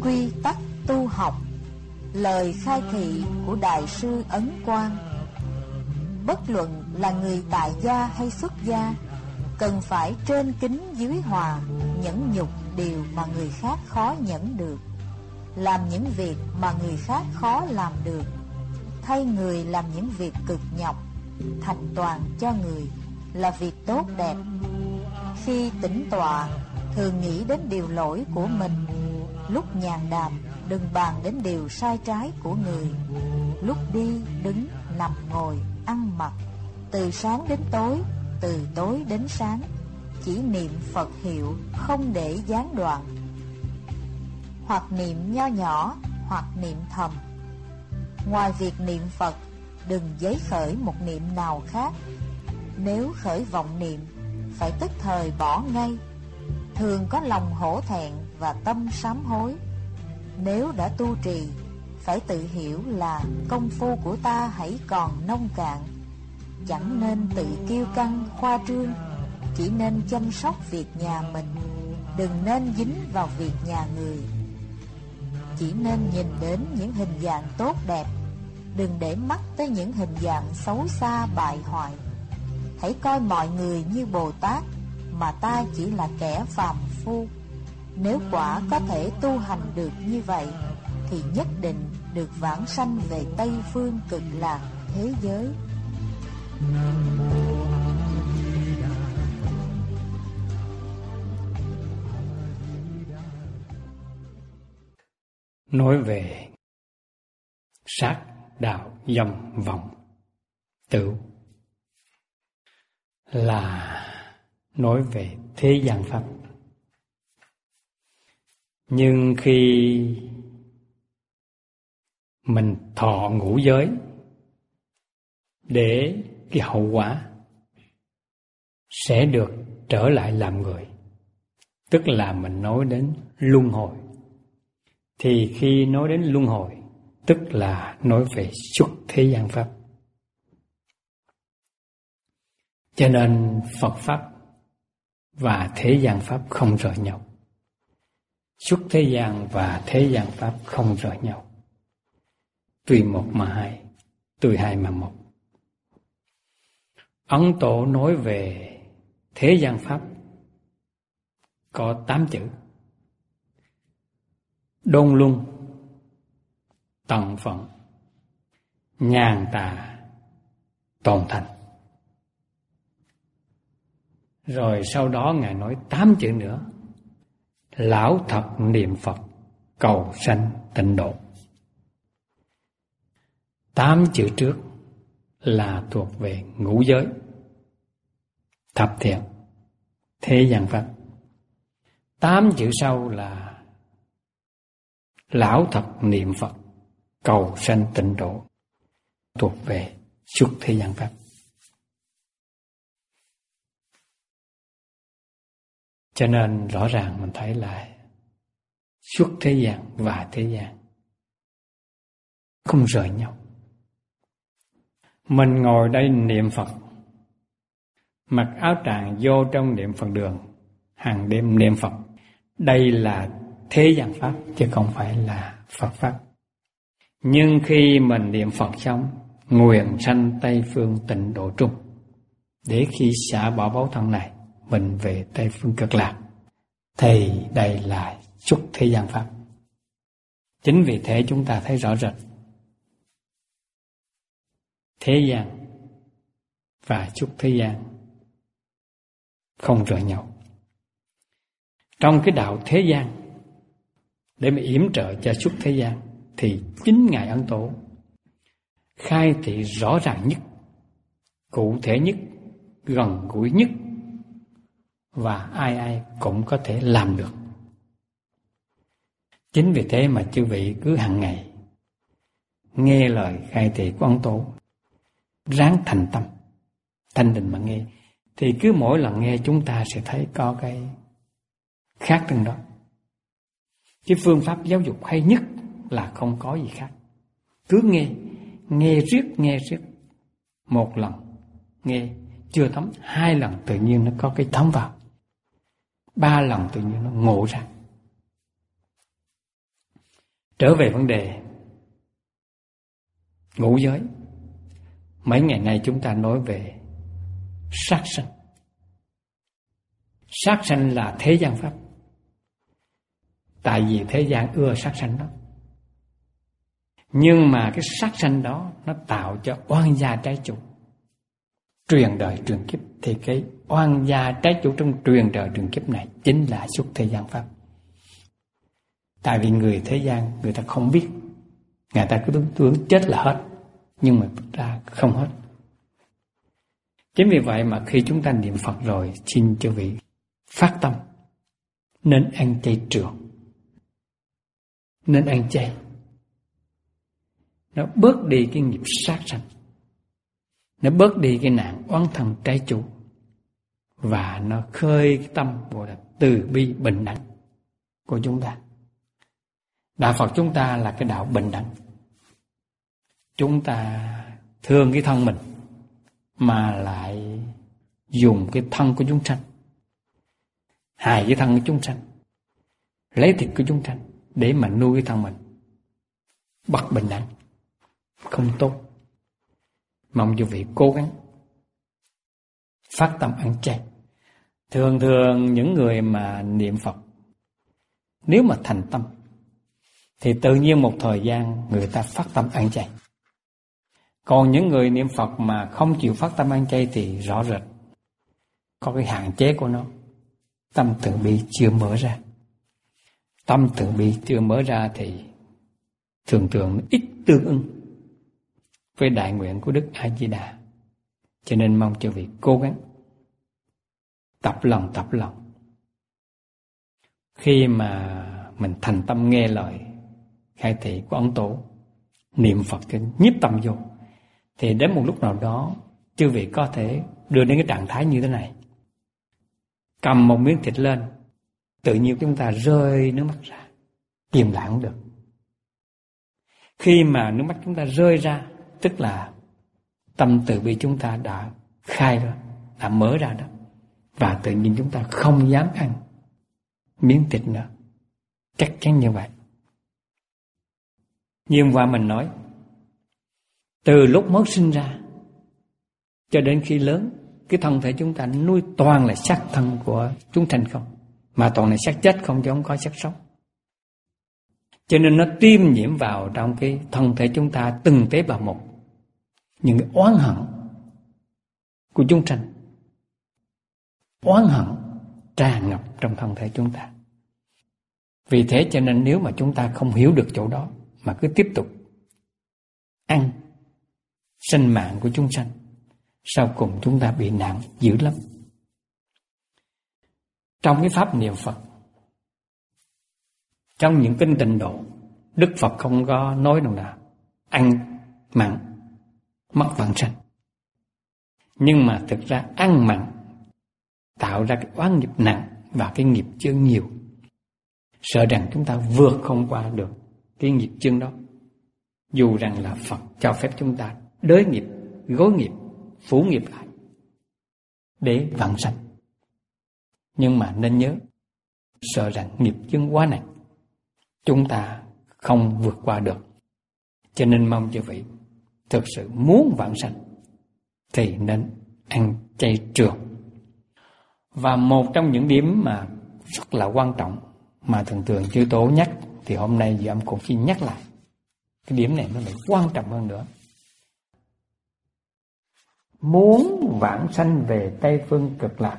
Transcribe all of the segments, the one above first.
quy tắc tu học. Lời khai thị của Đại sư Ấn Quang: bất luận là người tại gia hay xuất gia, cần phải trên kính dưới hòa, nhẫn nhục điều mà người khác khó nhẫn được, làm những việc mà người khác khó làm được, thay người làm những việc cực nhọc, thành toàn cho người là việc tốt đẹp. Khi tĩnh tọa, thường nghĩ đến điều lỗi của mình. Lúc nhàn đàm, đừng bàn đến điều sai trái của người. Lúc đi, đứng, nằm, ngồi, ăn mặc, từ sáng đến tối, từ tối đến sáng, chỉ niệm Phật hiệu, không để gián đoạn. Hoặc niệm nho nhỏ, hoặc niệm thầm. Ngoài việc niệm Phật, đừng giấy khởi một niệm nào khác. Nếu khởi vọng niệm, phải tức thời bỏ ngay. Thường có lòng hổ thẹn và tâm sám hối. Nếu đã tu trì, phải tự hiểu là công phu của ta hãy còn nông cạn. Chẳng nên tự kiêu căng khoa trương, chỉ nên chăm sóc việc nhà mình, đừng nên dính vào việc nhà người. Chỉ nên nhìn đến những hình dạng tốt đẹp, đừng để mắt tới những hình dạng xấu xa bại hoại. Hãy coi mọi người như Bồ Tát, mà ta chỉ là kẻ phàm phu. Nếu quả có thể tu hành được như vậy, thì nhất định được vãng sanh về Tây Phương Cực Lạc thế giới. Nói về sát đạo dâm vọng tửu là nói về thế gian pháp. Nhưng khi mình thọ ngũ giới, để cái hậu quả sẽ được trở lại làm người, tức là mình nói đến luân hồi. Thì khi nói đến luân hồi, tức là nói về xuất thế gian pháp. Cho nên Phật Pháp và thế gian Pháp không rời nhau. Xuất thế gian và thế gian Pháp không rời nhau. Tuy một mà hai, tuy hai mà một. Ấn Tổ nói về thế gian Pháp có 8 chữ: đôn luân, tận phận, nhàn tà, tồn thành. Rồi sau đó Ngài nói 8 chữ nữa: lão thập niệm Phật, cầu sanh tịnh độ. 8 chữ trước là thuộc về ngũ giới, thập thiện, thế gian pháp. 8 chữ sau là lão thập niệm Phật, cầu sanh tịnh độ, thuộc về xuất thế gian pháp. Cho nên rõ ràng mình thấy là xuất thế gian và thế gian không rời nhau. Mình ngồi đây niệm Phật, mặc áo tràng vô trong niệm Phật đường, hàng đêm niệm Phật. Đây là thế gian pháp chứ không phải là Phật pháp. Nhưng khi mình niệm Phật xong, nguyện sanh Tây Phương tịnh độ trung, để khi xả bỏ báo thân này, mình về Tây Phương Cực Lạc, thì đây là xuất thế gian pháp. Chính vì thế chúng ta thấy rõ rệt thế gian và xuất thế gian không rời nhau. Trong cái đạo thế gian, để mà yểm trợ cho xuất thế gian, thì chính Ngài Ấn Tổ khai thị rõ ràng nhất, cụ thể nhất, gần gũi nhất, và ai ai cũng có thể làm được. Chính vì thế mà chư vị cứ hàng ngày nghe lời khai thị của Ấn Tổ, ráng thành tâm, thanh định mà nghe, thì cứ mỗi lần nghe chúng ta sẽ thấy có cái khác trong đó. Cái phương pháp giáo dục hay nhất là không có gì khác. Cứ nghe riết. Một lần nghe chưa thấm, 2 lần tự nhiên nó có cái thấm vào, 3 lần tự nhiên nó ngộ ra. Trở về vấn đề ngũ giới, mấy ngày nay chúng ta nói về sát sanh. Sát sanh là thế gian pháp, tại vì thế gian ưa sát sanh đó. Nhưng mà cái sát sanh đó nó tạo cho oan gia trái chủ, truyền đời truyền kiếp. Thì cái oan gia trái chủ trong truyền đời truyền kiếp này chính là xuất thế gian pháp. Tại vì người thế gian người ta không biết, người ta cứ tưởng chết là hết, nhưng mà thực ra không hết. Chính vì vậy mà khi chúng ta niệm Phật rồi, xin chư vị phát tâm nên ăn chay trường, nên ăn chay. Nó bớt đi cái nghiệp sát sanh, nó bớt đi cái nạn oán thần trái chủ, và nó khơi cái tâm gọi là từ bi bình đẳng của chúng ta. Đạo Phật chúng ta là cái đạo bình đẳng. Chúng ta thương cái thân mình mà lại dùng cái thân của chúng sanh, hại cái thân của chúng sanh, lấy thịt của chúng sanh để mà nuôi cái thân mình. Bất bình đẳng, không tốt. Mong quý vị cố gắng phát tâm ăn chay. Thường những người mà niệm Phật, nếu mà thành tâm thì tự nhiên một thời gian người ta phát tâm ăn chay. Còn những người niệm Phật mà không chịu phát tâm ăn chay thì rõ rệt có cái hạn chế của nó. Tâm từ bi chưa mở ra. Tâm từ bi chưa mở ra thì thường ít tương ưng với đại nguyện của Đức A Di Đà. Cho nên mong cho vị cố gắng tập lòng. Khi mà mình thành tâm nghe lời khai thị của ông Tổ, niệm Phật cho nhiếp tâm vô, thì đến một lúc nào đó chư vị có thể đưa đến cái trạng thái như thế này. Cầm một miếng thịt lên, tự nhiên chúng ta rơi nước mắt ra, kìm lại không được. Khi mà nước mắt chúng ta rơi ra, tức là tâm từ bi chúng ta đã khai ra, đã mở ra đó. Và tự nhiên chúng ta không dám ăn miếng thịt nữa. Chắc chắn như vậy. Như hôm qua mình nói, từ lúc mới sinh ra cho đến khi lớn, cái thân thể chúng ta nuôi toàn là xác thân của chúng sanh không, mà toàn là xác chết không, chứ không có xác sống. Cho nên nó tiêm nhiễm vào trong cái thân thể chúng ta từng tế bào một, những cái oán hận của chúng sanh, oán hận tràn ngập trong thân thể chúng ta. Vì thế cho nên nếu mà chúng ta không hiểu được chỗ đó mà cứ tiếp tục ăn sinh mạng của chúng sanh, sau cùng chúng ta bị nạn dữ lắm. Trong cái pháp niệm Phật, trong những kinh tịnh độ, Đức Phật không có nói đâu là ăn mặn mất vãng sanh. Nhưng mà thực ra ăn mặn tạo ra cái oán nghiệp nặng và cái nghiệp chướng nhiều. Sợ rằng chúng ta vượt không qua được cái nghiệp chướng đó. Dù rằng là Phật cho phép chúng ta đới nghiệp, gối nghiệp, phủ nghiệp lại để vãng sanh. Nhưng mà nên nhớ, sợ rằng nghiệp chướng quá nặng, chúng ta không vượt qua được. Cho nên mong chư vị thực sự muốn vãng sanh thì nên ăn chay trường. Và một trong những điểm mà rất là quan trọng mà thường chư Tổ nhắc, thì hôm nay Dì Âm cũng xin nhắc lại. Cái điểm này nó lại quan trọng hơn nữa. Muốn vãng sanh về Tây Phương Cực Lạc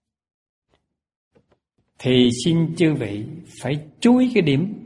thì xin chư vị phải chú ý cái điểm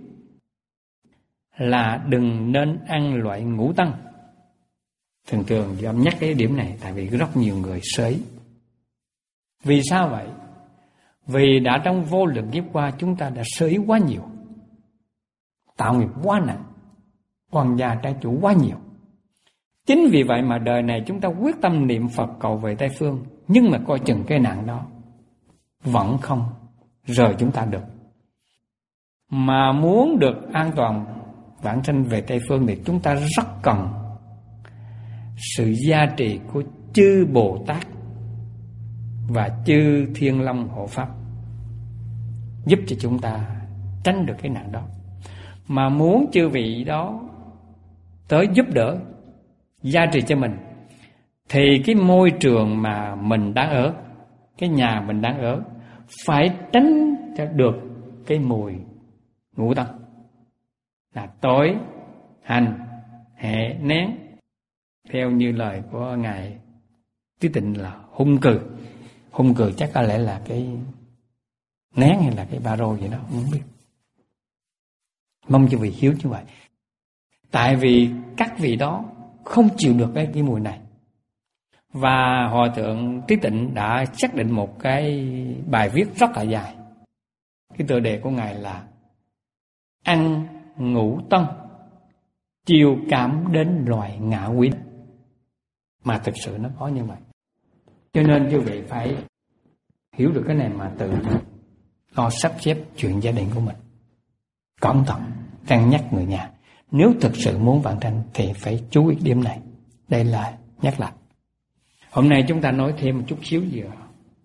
là đừng nên ăn loại ngũ tân. Thường Dì Âm nhắc cái điểm này tại vì rất nhiều người sơ ý. Vì sao vậy? Vì đã trong vô lượng kiếp qua chúng ta đã sơ ý quá nhiều, tạo nghiệp quá nặng, oan gia trái chủ quá nhiều. Chính vì vậy mà đời này chúng ta quyết tâm niệm Phật cầu về Tây Phương, nhưng mà coi chừng cái nạn đó vẫn không rời chúng ta được. Mà muốn được an toàn vãng sanh về Tây Phương thì chúng ta rất cần sự gia trì của chư Bồ Tát và chư Thiên Long hộ pháp, giúp cho chúng ta tránh được cái nạn đó. mà muốn chư vị đó tới giúp đỡ, gia trì cho mình, thì cái môi trường mà mình đang ở, cái nhà mình đang ở, phải tránh cho được cái mùi ngũ tân là tối, hành, hệ, nén. Theo như lời của Ngài Tứ Tịnh là hung cừ. Hung cừ chắc có lẽ là cái nén hay là cái ba rô gì đó, không biết. Mong cho vị hiếu như vậy. Tại vì các vị đó không chịu được cái mùi này. Và Hòa Thượng Trí Tịnh đã xác định một cái bài viết rất là dài. Cái tựa đề của Ngài là ăn ngũ tân, chiều cảm đến loài ngạ quỷ. Mà thực sự nó có như vậy. Cho nên quý vị phải hiểu được cái này mà tự lo sắp xếp chuyện gia đình của mình. Cẩn thận, cân nhắc người nhà. Nếu thực sự muốn vãng sanh thì phải chú ý điểm này. Đây là nhắc lại. Hôm nay chúng ta nói thêm một chút xíu gì nữa.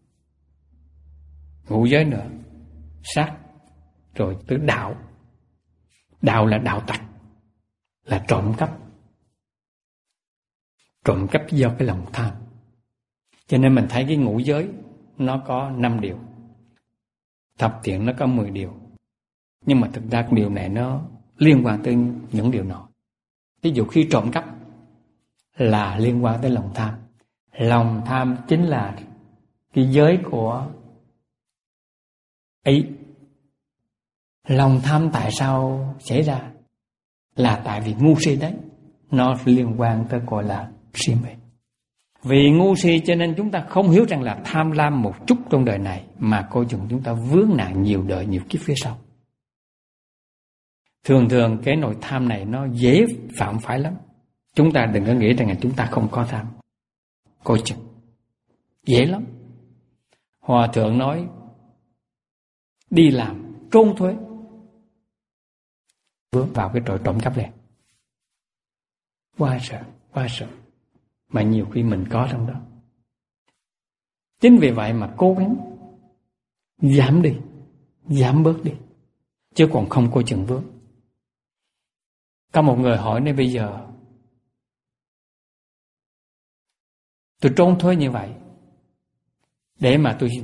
Ngũ giới nữa. Sát. Rồi tới đạo. Đạo là đạo tặc. Là trộm cắp. Trộm cắp do cái lòng tham. Cho nên mình thấy cái ngũ giới nó có 5 điều. Thập thiện nó có 10 điều. Nhưng mà thực ra cái điều này nó liên quan tới những điều nọ. Ví dụ khi trộm cắp là liên quan tới lòng tham. Lòng tham chính là cái giới của ý. Lòng tham tại sao xảy ra? Là tại vì ngu si đấy. Nó liên quan tới gọi là si mê. Vì ngu si cho nên chúng ta không hiểu rằng là tham lam một chút trong đời này mà coi chừng chúng ta vướng nạn nhiều đời nhiều kiếp phía sau. Thường thường cái nội tham này nó dễ phạm phải lắm. Chúng ta đừng có nghĩ rằng là chúng ta không có tham. Coi chừng. Dễ lắm. Hòa Thượng nói đi làm trốn thuế, vướng vào cái tội trộm cắp này. Quá sợ. Mà nhiều khi mình có trong đó. Chính vì vậy mà cố gắng giảm đi, giảm bớt đi, chứ còn không coi chừng vướng. Có một người hỏi này, bây giờ tôi trốn thuế như vậy để mà tôi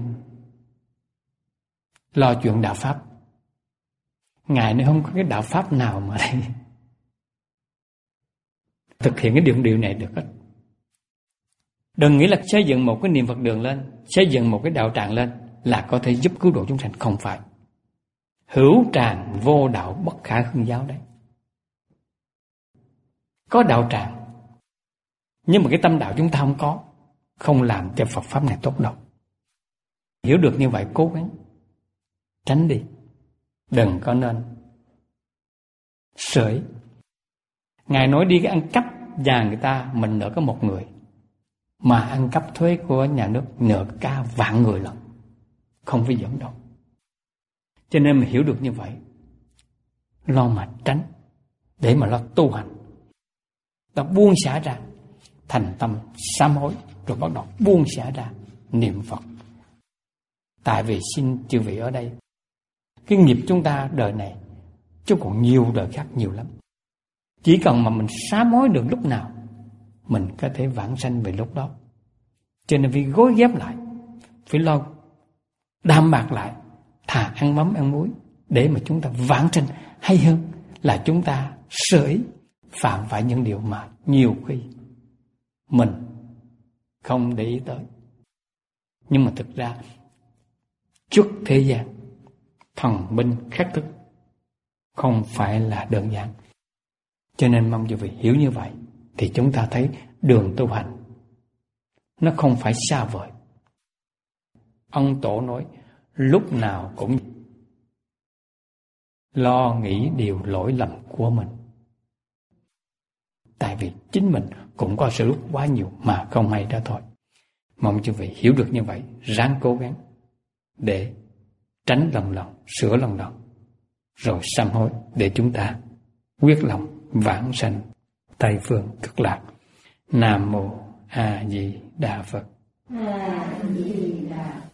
lo chuyện đạo pháp. Ngài nói không có cái đạo pháp nào mà đây thực hiện cái điều này được hết. Đừng nghĩ là xây dựng một cái niệm Phật đường lên, xây dựng một cái đạo tràng lên là có thể giúp cứu độ chúng sanh. Không phải. Hữu tràng vô đạo bất khả hưng giáo đấy. Có đạo tràng nhưng mà cái tâm đạo chúng ta không có, không làm cho Phật pháp này tốt đâu. Hiểu được như vậy cố gắng tránh đi. Đừng có nên sởi. Ngài nói đi cái ăn cắp nhà người ta, mình nợ có một người, mà ăn cắp thuế của nhà nước nợ cả vạn người lần, không phải giỡn đâu. Cho nên mình hiểu được như vậy, lo mà tránh, để mà lo tu hành. Ta buông xả ra, thành tâm sám hối, rồi bắt đầu buông xả ra niệm Phật. Tại vì xin chư vị ở đây, cái nghiệp chúng ta đời này chứ còn nhiều đời khác nhiều lắm. Chỉ cần mà mình sám hối được lúc nào, mình có thể vãng sanh về lúc đó. Cho nên phải gối ghép lại, phải lo đạm bạc lại, thà ăn mắm ăn muối, để mà chúng ta vãng sanh hay hơn là chúng ta sởi phạm phải những điều mà nhiều khi mình không để ý tới. Nhưng mà thực ra trước thế gian, thần binh khắc thức không phải là đơn giản. Cho nên mong quý vị hiểu như vậy, thì chúng ta thấy đường tu hành nó không phải xa vời. Ông Tổ nói lúc nào cũng lo nghĩ điều lỗi lầm của mình. Tại vì chính mình cũng có sự lúc quá nhiều mà không hay đó thôi. Mong quý vị hiểu được như vậy, ráng cố gắng để tránh lòng sửa lòng, rồi sám hối để chúng ta quyết lòng vãng sanh Tây phương cực lạc. Nam mô A Di Đà Phật. A Di Đà